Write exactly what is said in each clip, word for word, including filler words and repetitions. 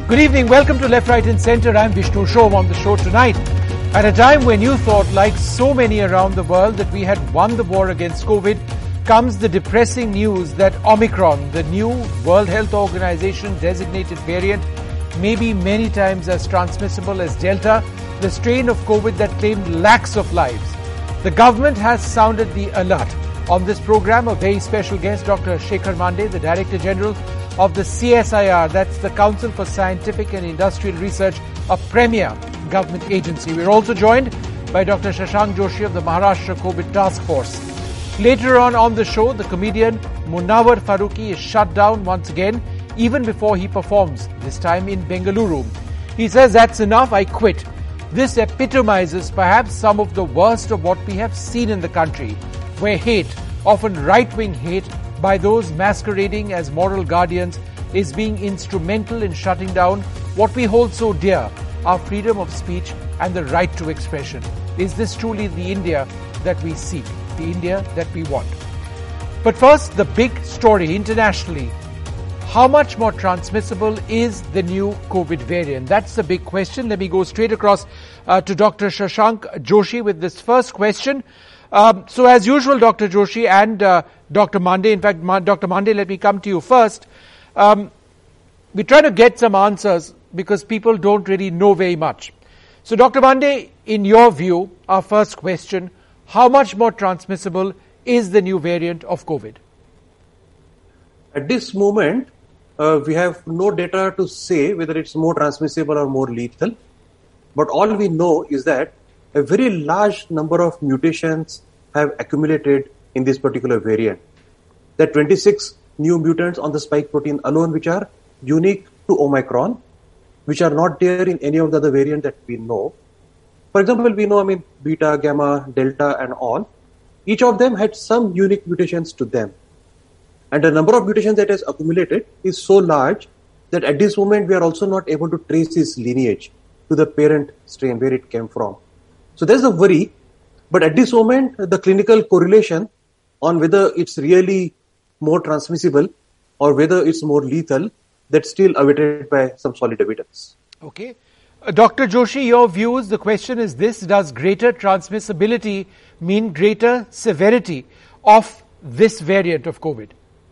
Good evening. Welcome to Left, Right and Centre. I'm Vishnu Shom on the show tonight. At a time when you thought, like so many around the world, that we had won the war against COVID, comes the depressing news that Omicron, the new World Health Organization designated variant, may be many times as transmissible as Delta, the strain of COVID that claimed lakhs of lives. The government has sounded the alert. On this program, a very special guest, Doctor Shekhar Mande, the Director General of the C S I R, that's the Council for Scientific and Industrial Research, a premier government agency. We're also joined by Doctor Shashank Joshi of the Maharashtra COVID Task Force. Later on on the show, the comedian Munawar Farooqui is shut down once again, even before he performs, this time in Bengaluru. He says, "That's enough, I quit." This epitomizes perhaps some of the worst of what we have seen in the country, where hate, often right-wing hate, by those masquerading as moral guardians is being instrumental in shutting down what we hold so dear, our freedom of speech and the right to expression. Is this truly the India that we seek, the India that we want? But first, the big story internationally. How much more transmissible is the new COVID variant? That's the big question. Let me go straight across uh, to Doctor Shashank Joshi with this first question. Um, so as usual, Doctor Joshi and uh, Doctor Mande, in fact, Ma- Doctor Mande, let me come to you first. Um, we try to get some answers because people don't really know very much. So Doctor Mande, in your view, our first question, how much more transmissible is the new variant of COVID? At this moment, uh, we have no data to say whether it's more transmissible or more lethal. But all we know is that a very large number of mutations have accumulated in this particular variant. There are twenty-six new mutants on the spike protein alone, which are unique to Omicron, which are not there in any of the other variants that we know. For example, we know, I mean, beta, gamma, delta, and all. Each of them had some unique mutations to them. And the number of mutations that has accumulated is so large that at this moment we are also not able to trace its lineage to the parent strain where it came from. So there's a worry, but at this moment, the clinical correlation on whether it's really more transmissible or whether it's more lethal, that's still awaited by some solid evidence. Okay. Uh, Doctor Joshi, your views, the question is this: does greater transmissibility mean greater severity of this variant of COVID?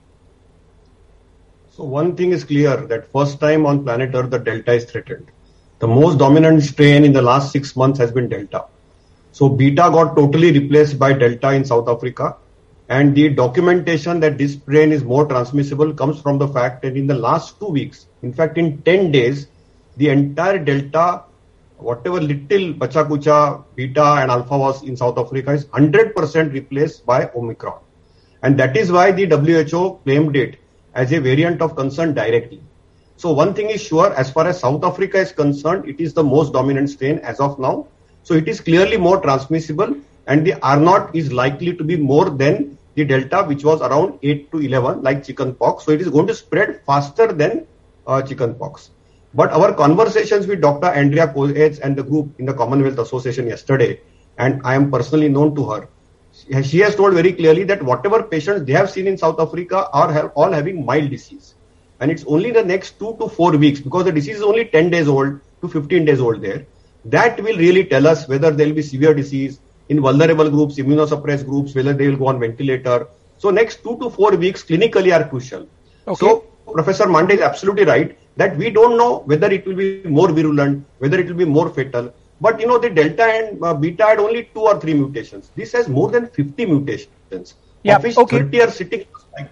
So one thing is clear, that first time on planet Earth, the Delta is threatened. The most dominant strain in the last six months has been Delta. So Beta got totally replaced by Delta in South Africa. And the documentation that this strain is more transmissible comes from the fact that in the last two weeks, in fact in ten days, the entire Delta, whatever little bacha kucha, Beta and Alpha was in South Africa, is one hundred percent replaced by Omicron. And that is why the W H O claimed it as a variant of concern directly. So one thing is sure, as far as South Africa is concerned, it is the most dominant strain as of now. So it is clearly more transmissible, and the R naught is likely to be more than the Delta, which was around eight to eleven, like chickenpox. So it is going to spread faster than uh, chickenpox. But our conversations with Doctor Andrea Koech and the group in the Commonwealth Association yesterday, and I am personally known to her, she has told very clearly that whatever patients they have seen in South Africa are all having mild disease. And it's only the next two to four weeks, because the disease is only ten days old to fifteen days old there. That will really tell us whether there will be severe disease in vulnerable groups, immunosuppressed groups, whether they will go on ventilator. So next two to four weeks clinically are crucial. Okay. So Professor Mande is absolutely right that we don't know whether it will be more virulent, whether it will be more fatal. But you know, the Delta and uh, Beta had only two or three mutations. This has more than fifty mutations. Yeah, of which okay. thirty are sitting.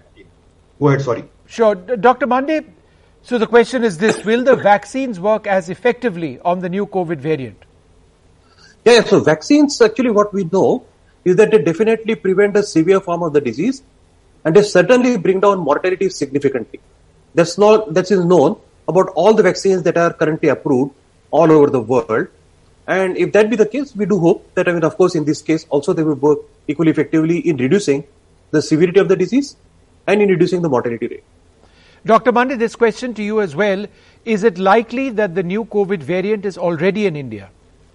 Go ahead, sorry. Sure. Doctor Mande, so the question is this: will the vaccines work as effectively on the new COVID variant? Yeah, so vaccines, actually what we know is that they definitely prevent a severe form of the disease, and they certainly bring down mortality significantly. That's not, that is known about all the vaccines that are currently approved all over the world. And if that be the case, we do hope that, I mean, of course, in this case, also they will work equally effectively in reducing the severity of the disease and in reducing the mortality rate. Doctor Mande, this question to you as well. Is it likely that the new COVID variant is already in India?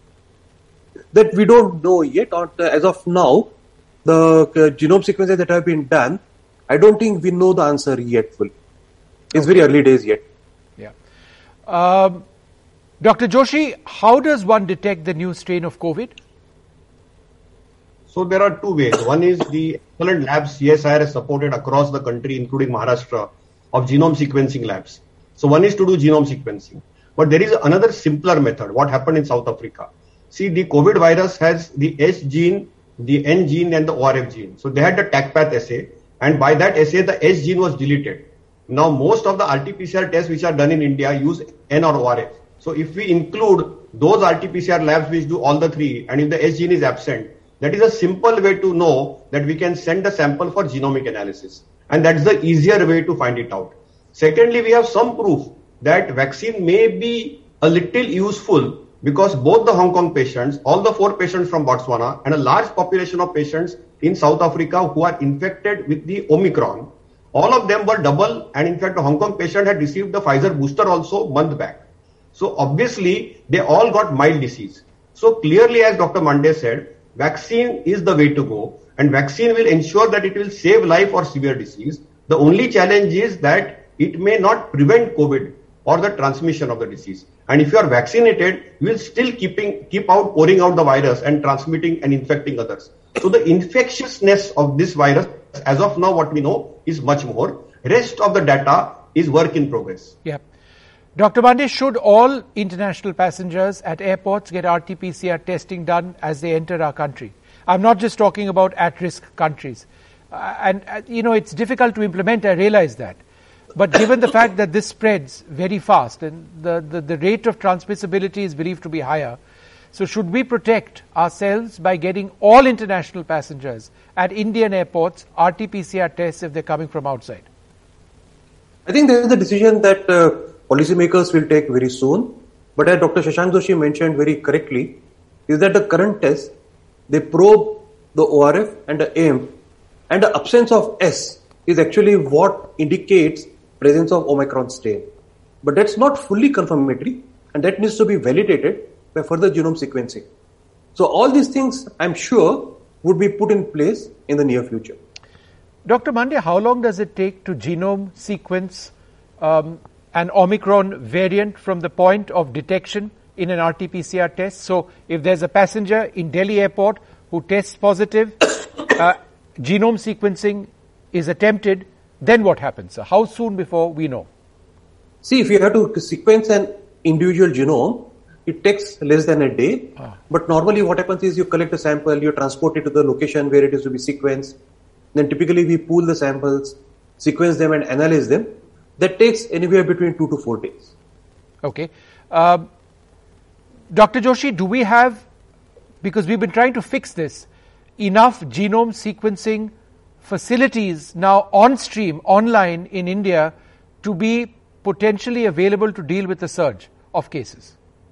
That we don't know yet. As of now, the genome sequences that have been done, I don't think we know the answer yet fully. It's very early days yet. Yeah. Um, Doctor Joshi, how does one detect the new strain of COVID? So there are two ways. One is the excellent labs C S I R has supported across the country, including Maharashtra, of genome sequencing labs. So one is to do genome sequencing. But there is another simpler method. What happened in South Africa? See, the COVID virus has the S gene, the N gene and the O R F gene. So they had the TACPath assay, and by that assay the S gene was deleted. Now most of the R T P C R tests which are done in India use N or O R F. So if we include those R T P C R labs which do all the three, and if the S gene is absent, that is a simple way to know that we can send a sample for genomic analysis. And that's the easier way to find it out. Secondly, we have some proof that vaccine may be a little useful because both the Hong Kong patients, all the four patients from Botswana, and a large population of patients in South Africa who are infected with the Omicron, all of them were double, and in fact the Hong Kong patient had received the Pfizer booster also a month back. So obviously they all got mild disease. So clearly, as Doctor Mande said, vaccine is the way to go, and vaccine will ensure that it will save life or severe disease. The only challenge is that it may not prevent COVID or the transmission of the disease. And if you are vaccinated, you will still keeping, keep out pouring out the virus and transmitting and infecting others. So the infectiousness of this virus, as of now, what we know is much more. Rest of the data is work in progress. Yeah. Doctor Mande, should all international passengers at airports get R T P C R testing done as they enter our country? I'm not just talking about at-risk countries. Uh, and, uh, you know, it's difficult to implement, I realize that. But given the fact that this spreads very fast and the, the, the rate of transmissibility is believed to be higher, so should we protect ourselves by getting all international passengers at Indian airports R T P C R tests if they're coming from outside? I think there is a decision that uh, policymakers will take very soon. But as Doctor Shashank Joshi mentioned very correctly, is that the current test, they probe the O R F and the A M, and the absence of S is actually what indicates presence of Omicron strain. But that's not fully confirmatory, and that needs to be validated by further genome sequencing. So all these things, I'm sure, would be put in place in the near future. Doctor Mande, how long does it take to genome sequence um, an Omicron variant from the point of detection in an R T P C R test? So if there's a passenger in Delhi airport who tests positive, uh, genome sequencing is attempted, then what happens? So how soon before we know? See, if you have to sequence an individual genome, it takes less than a day. Ah. But normally what happens is you collect a sample, you transport it to the location where it is to be sequenced. Then typically we pool the samples, sequence them and analyze them. That takes anywhere between two to four days. Okay. Uh, Doctor Joshi, do we have, because we've been trying to fix this, enough genome sequencing facilities now on stream, online in India to be potentially available to deal with the surge of cases?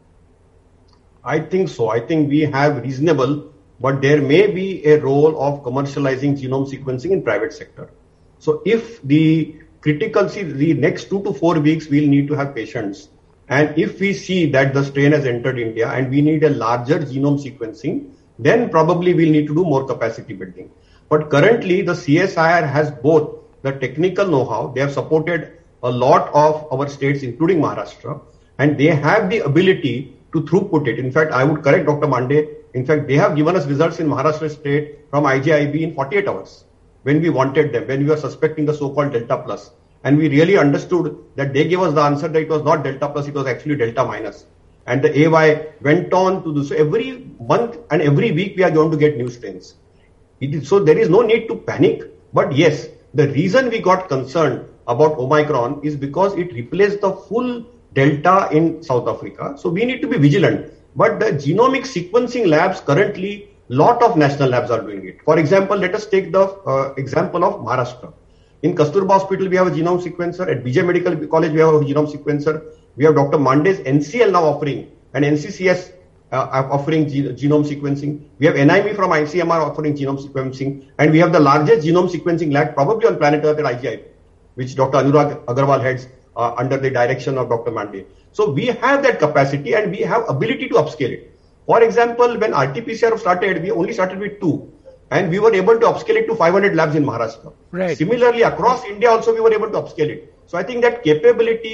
I think so. I think we have reasonable, but there may be a role of commercializing genome sequencing in private sector. So if the critical, see, the next two to four weeks, we'll need to have patients. And if we see that the strain has entered India and we need a larger genome sequencing, then probably we'll need to do more capacity building. But currently, the C S I R has both the technical know-how. They have supported a lot of our states, including Maharashtra, and they have the ability to throughput it. In fact, I would correct Doctor Mande. In fact, they have given us results in Maharashtra state from I G I B in forty-eight hours when we wanted them, when we were suspecting the so-called Delta Plus. And we really understood that they gave us the answer that it was not Delta Plus, it was actually Delta Minus. And the A Y went on to do so. Every month and every week we are going to get new strains. It is, so there is no need to panic. But yes, the reason we got concerned about Omicron is because it replaced the full Delta in South Africa. So we need to be vigilant. But the genomic sequencing labs currently, lot of national labs are doing it. For example, let us take the uh, example of Maharashtra. In Kasturba Hospital, we have a genome sequencer. At B J Medical College, we have a genome sequencer. We have Doctor Mande's N C L now offering, and N C C S uh, offering ge- genome sequencing. We have N I M E from I C M R offering genome sequencing. And we have the largest genome sequencing lab probably on planet Earth at I G I B, which Doctor Anurag Agarwal heads uh, under the direction of Doctor Mande. So we have that capacity and we have ability to upscale it. For example, when R T P C R started, we only started with two. And we were able to upscale it to five hundred labs in Maharashtra. Right. Similarly, across India also we were able to upscale it. So I think that capability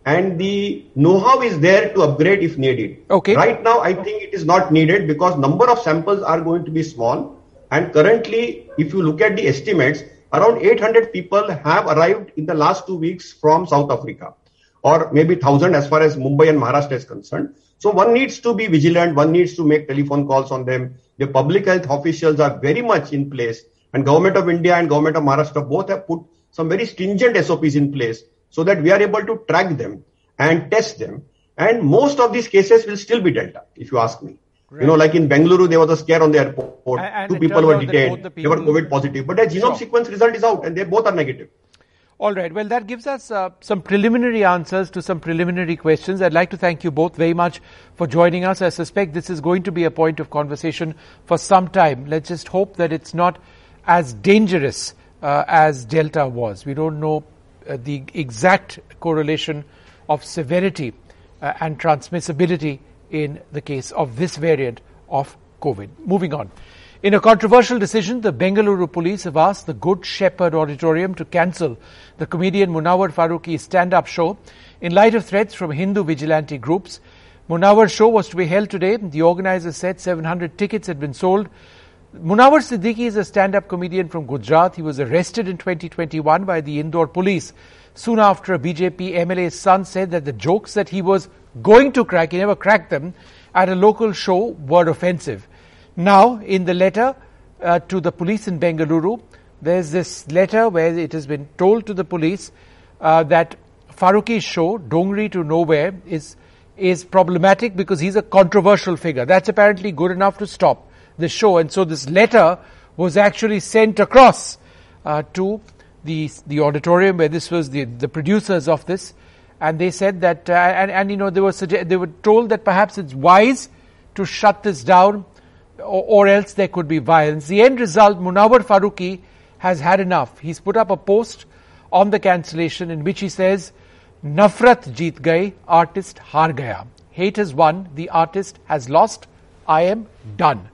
and the know-how is there to upgrade if needed. Okay. Right now, I think it is not needed because number of samples are going to be small. And currently, if you look at the estimates, around eight hundred people have arrived in the last two weeks from South Africa, or maybe one thousand as far as Mumbai and Maharashtra is concerned. So one needs to be vigilant. One needs to make telephone calls on them. The public health officials are very much in place, and Government of India and Government of Maharashtra both have put some very stringent S O Ps in place so that we are able to track them and test them. And most of these cases will still be Delta, if you ask me. Right. You know, like in Bengaluru, there was a scare on the airport. And, and Two people were detained. The people, they were COVID positive. But their genome sure. sequence result is out and they both are negative. All right. Well, that gives us uh, some preliminary answers to some preliminary questions. I'd like to thank you both very much for joining us. I suspect this is going to be a point of conversation for some time. Let's just hope that it's not as dangerous uh, as Delta was. We don't know uh, the exact correlation of severity uh, and transmissibility in the case of this variant of COVID. Moving on. In a controversial decision, the Bengaluru police have asked the Good Shepherd Auditorium to cancel the comedian Munawar Farooqi's stand-up show in light of threats from Hindu vigilante groups. Munawar's show was to be held today. The organizers said seven hundred tickets had been sold. Munawar Siddiqui is a stand-up comedian from Gujarat. He was arrested in twenty twenty-one by the Indore police. Soon after, a B J P M L A's son said that the jokes that he was going to crack, he never cracked them, at a local show were offensive. Now, in the letter uh, to the police in Bengaluru, there's this letter where it has been told to the police uh, that Farooqi's show, Dongri to Nowhere, is is problematic because he's a controversial figure. That's apparently good enough to stop the show. And so this letter was actually sent across uh, to the the auditorium where this was the, the producers of this. And they said that, uh, and, and you know, they were suge- they were told that perhaps it's wise to shut this down, or, or else there could be violence. The end result, Munawar Farooqi has had enough. He's put up a post on the cancellation in which he says, "Nafrat jeet gaye, artist haar gaya." Hate has won, the artist has lost. I am done.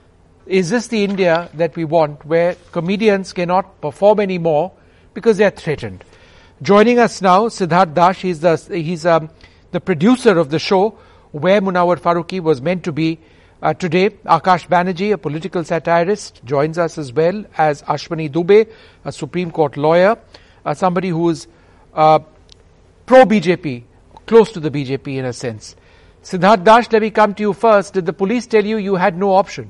Is this the India that we want, where comedians cannot perform anymore because they are threatened? Joining us now, Siddharth Das. He's the he's um, the producer of the show where Munawar Farooqi was meant to be uh, today. Akash Banerjee, a political satirist, joins us as well as Ashwani Dubey, a Supreme Court lawyer, uh, somebody who is uh, pro-B J P, close to the B J P in a sense. Siddharth Das, let me come to you first. Did the police tell you you had no option?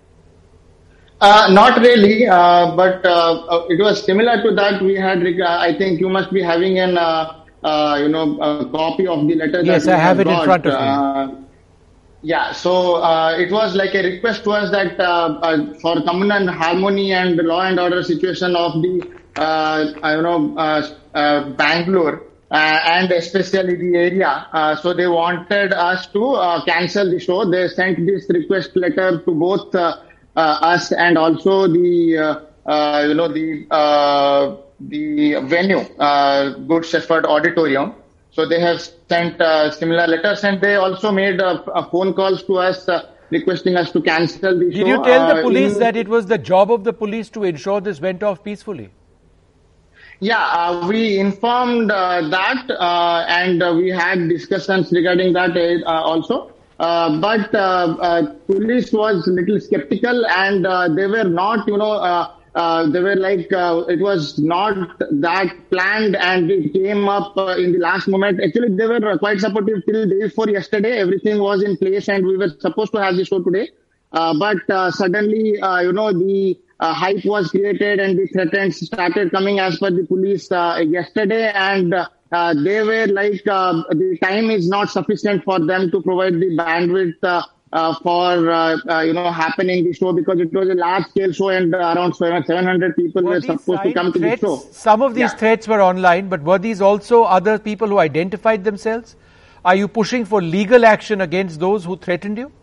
Uh, not really, uh, but uh, it was similar to that. We had, I think you must be having an, uh, uh, you know, a copy of the letter. Yes, that I have it got. in front of me. Uh, yeah, so uh, it was like a request to us that uh, uh, for common and harmony and law and order situation of the, uh, I don't know, uh, uh, Bangalore uh, and especially the area. Uh, so they wanted us to uh, cancel the show. They sent this request letter to both. Uh, Uh, us and also the, uh, uh, you know, the, uh, the venue, uh, Good Shepherd Auditorium. So they have sent uh, similar letters, and they also made a, a phone calls to us uh, requesting us to cancel the Did show. Did you tell the uh, police in, that it was the job of the police to ensure this went off peacefully? Yeah, uh, we informed uh, that, uh, and uh, we had discussions regarding that uh, also. Uh, but uh, uh, police was a little skeptical, and uh, they were not, you know, uh, uh, they were like, uh, it was not that planned, and it came up uh, in the last moment. Actually, they were quite supportive till day before yesterday. Everything was in place, and we were supposed to have the show today. Uh, but uh, suddenly, uh, you know, the uh, hype was created, and the threats started coming as per the police uh, yesterday, and uh, Uh, they were like, uh, the time is not sufficient for them to provide the bandwidth uh, uh, for, uh, uh, you know, happening the show, because it was a large scale show and uh, around seven hundred people were, were supposed to come threats, to the show. Some of these yeah. threats were online, but were these also other people who identified themselves? Are you pushing for legal action against those who threatened you?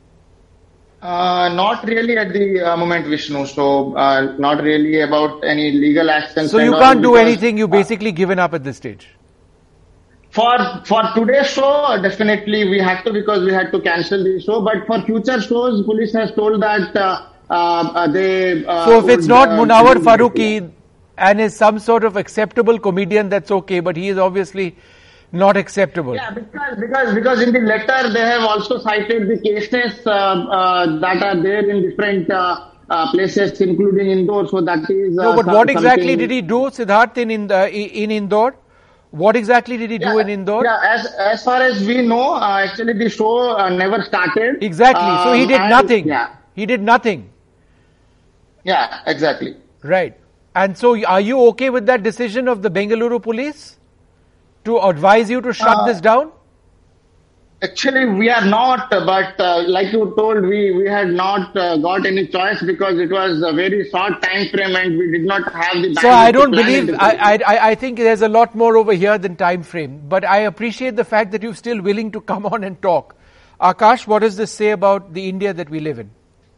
Uh, not really at the uh, moment, Vishnu. So, uh, not really about any legal action. So you can't do anything. You've basically uh, given up at this stage. For for today's show, definitely we had to, because we had to cancel the show. But for future shows, police has told that uh, uh, they. Uh, so if would, it's not uh, Munawar Farooqi and is some sort of acceptable comedian, that's okay. But he is obviously not acceptable. Yeah, because because because in the letter they have also cited the cases uh, uh, that are there in different uh, uh, places, including Indore. So that is. Uh, no, but some, what exactly something... did he do, Siddharth, in in, the, in Indore? What exactly did he do yeah, in Indore? Yeah, as as far as we know, uh, actually the show uh, never started. Exactly. Um, so he did and, nothing. Yeah. He did nothing. Yeah, exactly. Right. And so, are you okay with that decision of the Bengaluru police to advise you to shut uh, this down? Actually, we are not, but uh, like you told, we, we had not uh, got any choice because it was a very short time frame and we did not have the. So I don't believe, I, I, I think there's a lot more over here than time frame, but I appreciate the fact that you're still willing to come on and talk. Akash, what does this say about the India that we live in?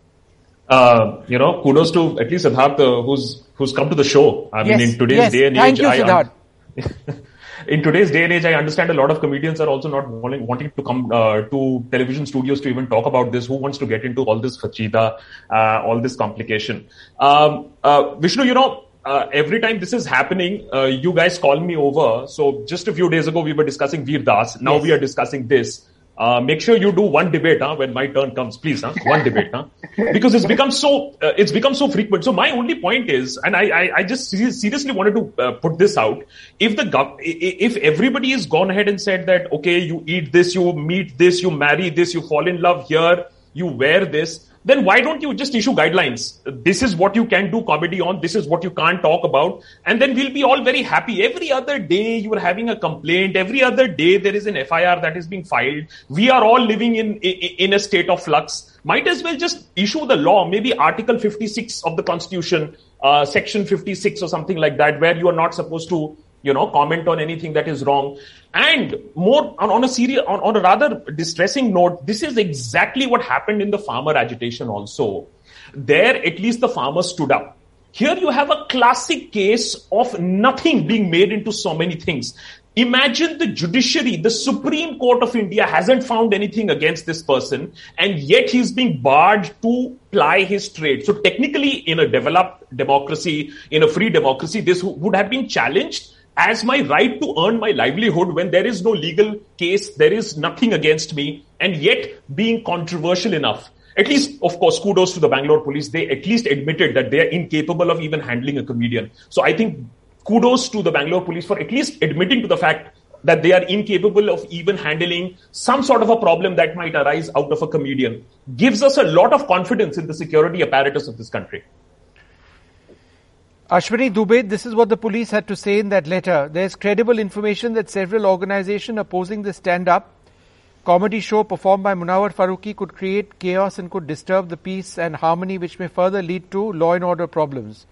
Uh, you know, kudos to at least Siddharth, uh, who's who's come to the show. I yes, mean, in today's yes. day and Thank age, you, I Siddharth. Un- in today's day and age, I understand a lot of comedians are also not wanting, wanting to come uh, to television studios to even talk about this. Who wants to get into all this fachida, uh, all this complication? Um, uh, Vishnu, you know, uh, every time this is happening, uh, you guys call me over. So just a few days ago, we were discussing Veer Das. Now yes. we are discussing this. Uh, make sure you do one debate huh, when my turn comes, please. Huh? One debate, huh? Because it's become so uh, it's become so frequent. So my only point is, and I I, I just seriously wanted to uh, put this out: if the gov- if everybody has gone ahead and said that okay, you eat this, you meet this, you marry this, you fall in love here, you wear this, then why don't you just issue guidelines? This is what you can do comedy on. This is what you can't talk about. And then we'll be all very happy. Every other day you are having a complaint. Every other day there is an F I R that is being filed. We are all living in, in a state of flux. Might as well just issue the law, maybe Article fifty-six of the Constitution, uh, Section fifty-six or something like that, where you are not supposed to, you know, comment on anything that is wrong. And more on, on a serious, on, on a rather distressing note, this is exactly what happened in the farmer agitation also. There, at least the farmers stood up. Here you have a classic case of nothing being made into so many things. Imagine the judiciary, the Supreme Court of India hasn't found anything against this person, and yet he's being barred to ply his trade. So technically, in a developed democracy, in a free democracy, this would have been challenged as my right to earn my livelihood when there is no legal case, there is nothing against me, and yet being controversial enough. At least, of course, kudos to the Bangalore police. They at least admitted that they are incapable of even handling a comedian. So I think kudos to the Bangalore police for at least admitting to the fact that they are incapable of even handling some sort of a problem that might arise out of a comedian. Gives us a lot of confidence in the security apparatus of this country. Ashwini Dubey, this is what the police had to say in that letter. There is credible information that several organizations opposing the stand-up comedy show performed by Munawar Farooqi could create chaos and could disturb the peace and harmony, which may further lead to law and order problems.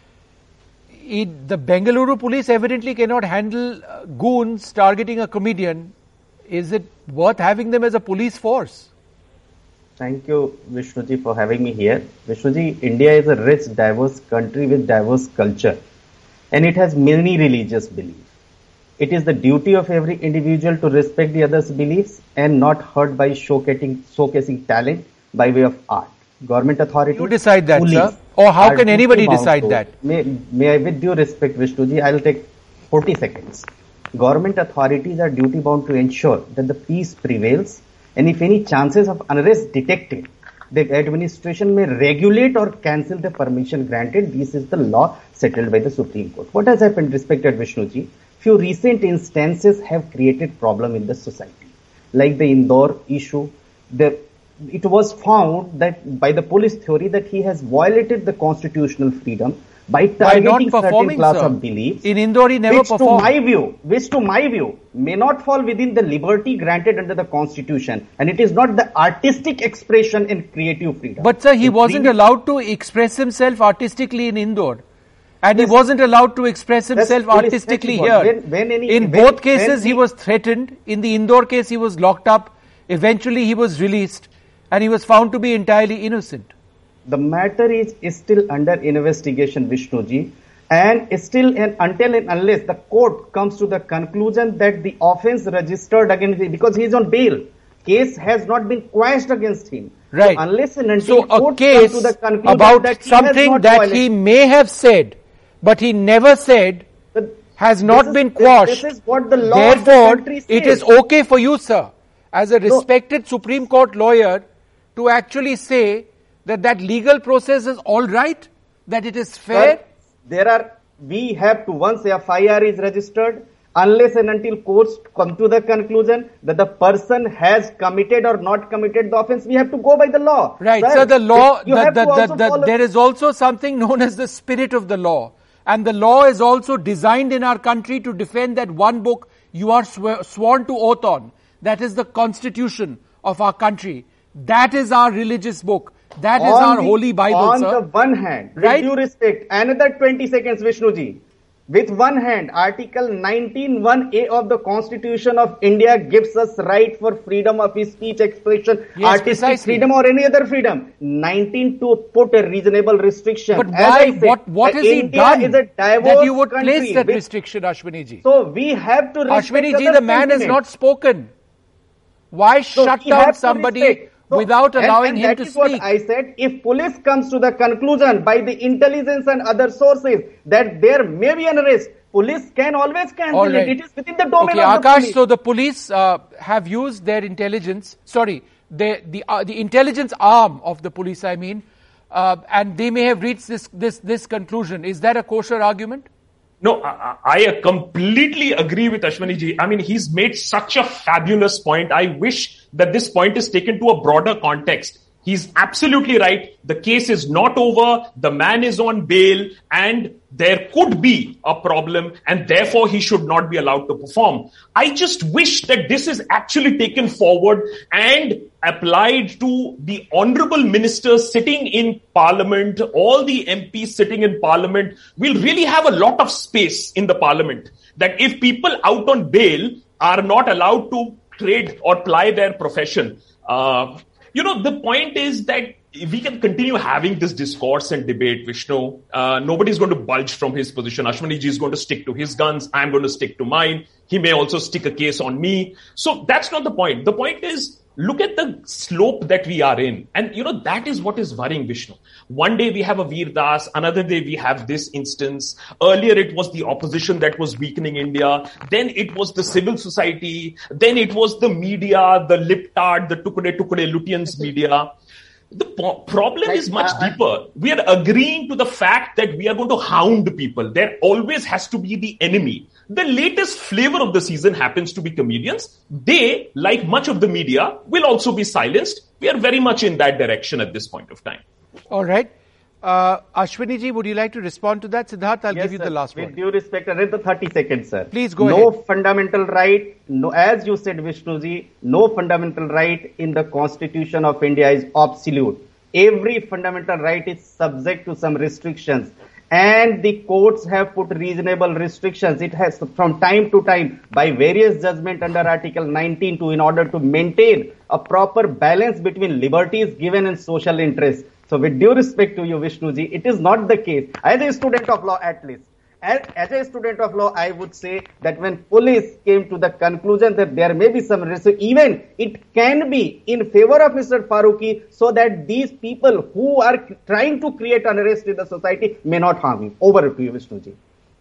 It, the Bengaluru police evidently cannot handle uh, goons targeting a comedian. Is it worth having them as a police force? Thank you, Vishnuji, for having me here. Vishnuji, India is a rich, diverse country with diverse culture, and it has many religious beliefs. It is the duty of every individual to respect the other's beliefs and not hurt by showcasing, showcasing talent by way of art. Government authorities... You decide that, sir? Or how can anybody decide that? May, may I, with due respect, Vishnuji, I will take forty seconds. Government authorities are duty bound to ensure that the peace prevails, and if any chances of unrest detected, the administration may regulate or cancel the permission granted. This is the law settled by the Supreme Court. What has happened, respected Vishnuji? Few recent instances have created problem in the society. Like the Indore issue, the, it was found that by the police theory that he has violated the constitutional freedom by targeting certain class sir. of beliefs. In Indore, he never which performed. to my view, which to my view, may not fall within the liberty granted under the constitution. And it is not the artistic expression and creative freedom. But sir, he it wasn't means, allowed to express himself artistically in Indore. And yes, he wasn't allowed to express himself artistically here. When, when any, in when, both cases, he, he was threatened. In the Indore case, he was locked up. Eventually, he was released. And he was found to be entirely innocent. The matter is, is still under investigation, Vishnuji. And still, and until and unless the court comes to the conclusion that the offence registered against him, because he is on bail, case has not been quashed against him. Right. So unless and until so court a case comes to the conclusion about that something he that violated, he may have said, but he never said, the, has not this been is, quashed. This is what the law Therefore, of the country says. it is okay for you, sir, as a respected no. Supreme Court lawyer, to actually say that that legal process is all right, that it is fair. Sir, there are, we have to, once a F I R is registered, unless and until courts come to the conclusion that the person has committed or not committed the offence, we have to go by the law. Right. Sir, so the law, the, the, the, the, there is also something known as the spirit of the law. And the law is also designed in our country to defend that one book you are sw- sworn to oath on. That is the Constitution of our country. That is our religious book. That is on our the, holy Bible, on sir. On the one hand, right? with due respect, another twenty seconds, Vishnuji. With one hand, Article nineteen one A of the Constitution of India gives us right for freedom of speech, expression, yes, artistic precisely. freedom or any other freedom. nineteen to put a reasonable restriction. But why? Said, what, what has he done is a that you would country place that with, restriction, Ashwini ji? So we have to respect Ashwini ji, the man has not spoken. Why so shut down somebody so, without allowing and, and him to speak? That is what I said. If police comes to the conclusion by the intelligence and other sources that there may be an arrest, police can always cancel right. it. It is within the domain okay, of Akash, the police. So the police uh, have used their intelligence, sorry, the the, uh, the intelligence arm of the police, I mean, uh, and they may have reached this, this, this conclusion. Is that a kosher argument? No, I, I completely agree with Ashwini ji. I mean, he's made such a fabulous point. I wish that this point is taken to a broader context. He's absolutely right. The case is not over. The man is on bail and there could be a problem and therefore he should not be allowed to perform. I just wish that this is actually taken forward and applied to the honorable ministers sitting in parliament, all the M Ps sitting in parliament. We'll really have a lot of space in the parliament that if people out on bail are not allowed to trade or ply their profession, uh, You know, the point is that we can continue having this discourse and debate, Vishnu. Uh, nobody's going to budge from his position. Ashwini ji is going to stick to his guns. I'm going to stick to mine. He may also stick a case on me. So that's not the point. The point is, look at the slope that we are in. And, you know, that is what is worrying, Vishnu. One day we have a Veer Das. Another day we have this instance. Earlier it was the opposition that was weakening India. Then it was the civil society. Then it was the media, the liptard, the tukade tukade Lutyens media. The po- problem is much deeper. We are agreeing to the fact that we are going to hound people. There always has to be the enemy. The latest flavor of the season happens to be comedians. They, like much of the media, will also be silenced. We are very much in that direction at this point of time. All right. Uh, Ashwini ji, would you like to respond to that? Siddharth, I'll yes, give you sir. the last With one. With due respect, another thirty seconds, sir. Please go no ahead. No fundamental right, no, as you said, Vishnu ji, no fundamental right in the Constitution of India is absolute. Every fundamental right is subject to some restrictions. And the courts have put reasonable restrictions. It has from time to time by various judgment under Article nineteen two in order to maintain a proper balance between liberties given and social interests. So with due respect to you, Vishnuji, it is not the case. As a student of law at least, as, as a student of law, I would say that when police came to the conclusion that there may be some risk, even it can be in favor of Mister Farooqi so that these people who are trying to create unrest in the society may not harm him. Over to you, Vishnuji.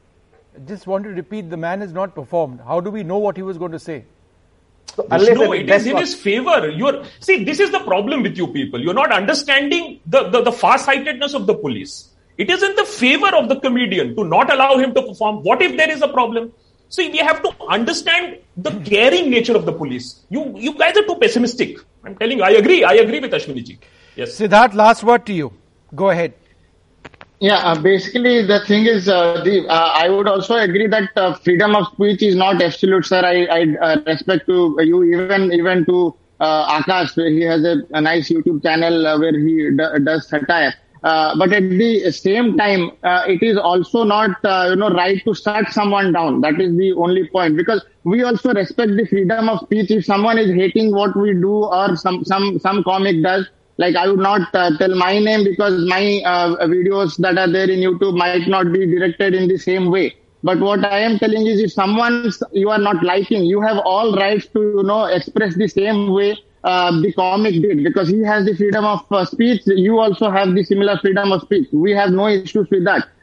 I just want to repeat, the man has not performed. How do we know what he was going to say? So no, it is in his favor. You're see, this is the problem with you people. You're not understanding the, the, the far-sightedness of the police. It is in the favor of the comedian to not allow him to perform. What if there is a problem? See, we have to understand the caring nature of the police. You you guys are too pessimistic. I'm telling you, I agree. I agree with Ashwini ji. Yes. Siddharth, last word to you. Go ahead. Yeah, uh, basically the thing is, uh, the, uh, I would also agree that uh, freedom of speech is not absolute, sir. I, I uh, respect to you, even even to uh, Akash. He has a, a nice YouTube channel uh, where he d- does satire. Uh, but at the same time, uh, it is also not, uh, you know, right to shut someone down. That is the only point, because we also respect the freedom of speech. If someone is hating what we do or some some some comic does. Like, I would not uh, tell my name because my uh, videos that are there in YouTube might not be directed in the same way. But what I am telling is, if someone you are not liking, you have all rights to, you know, express the same way uh, the comic did, because he has the freedom of uh, speech. You also have the similar freedom of speech. We have no issues with that.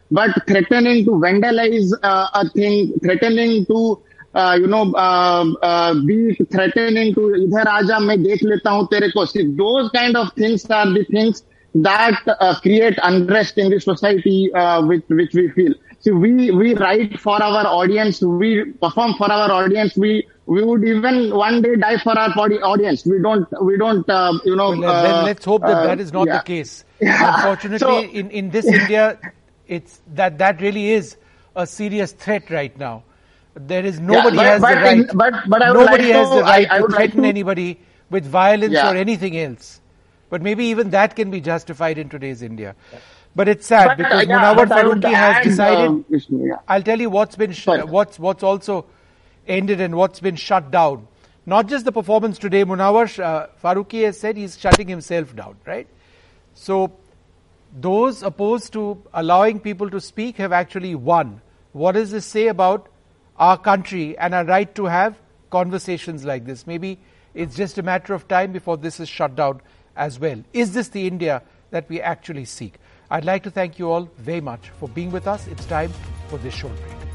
but threatening to vandalize uh, a thing, threatening to uh, you know uh, uh, be threatening to idhar aaja main dekh leta hu tere ko. See, those kind of things are the things that uh, create unrest in the society, uh, which which we feel. See, we we write for our audience, we perform for our audience, we we would even one day die for our body audience. We don't we don't uh, you know. Well, uh, then let's hope that uh, that is not yeah. the case. Yeah. Unfortunately, So- in in this India, it's that that really is a serious threat right now. There is nobody but- has but the right. in- but- but I would nobody like has to- the right I- I to would like threaten to- anybody with violence Yeah. or anything else. But maybe even that can be justified in today's India. But it's sad But, uh, because yeah, Munawar but I would Farooqui has add, decided. uh, Vishnu, yeah. I'll tell you what's been sh- Sorry. what's what's also ended and what's been shut down. Not just the performance today. Munawar uh, Farooqui has said he's shutting himself down. Right. So those opposed to allowing people to speak have actually won. What does this say about our country and our right to have conversations like this? Maybe it's just a matter of time before this is shut down as well. Is this the India that we actually seek? I'd like to thank you all very much for being with us. It's time for this short break.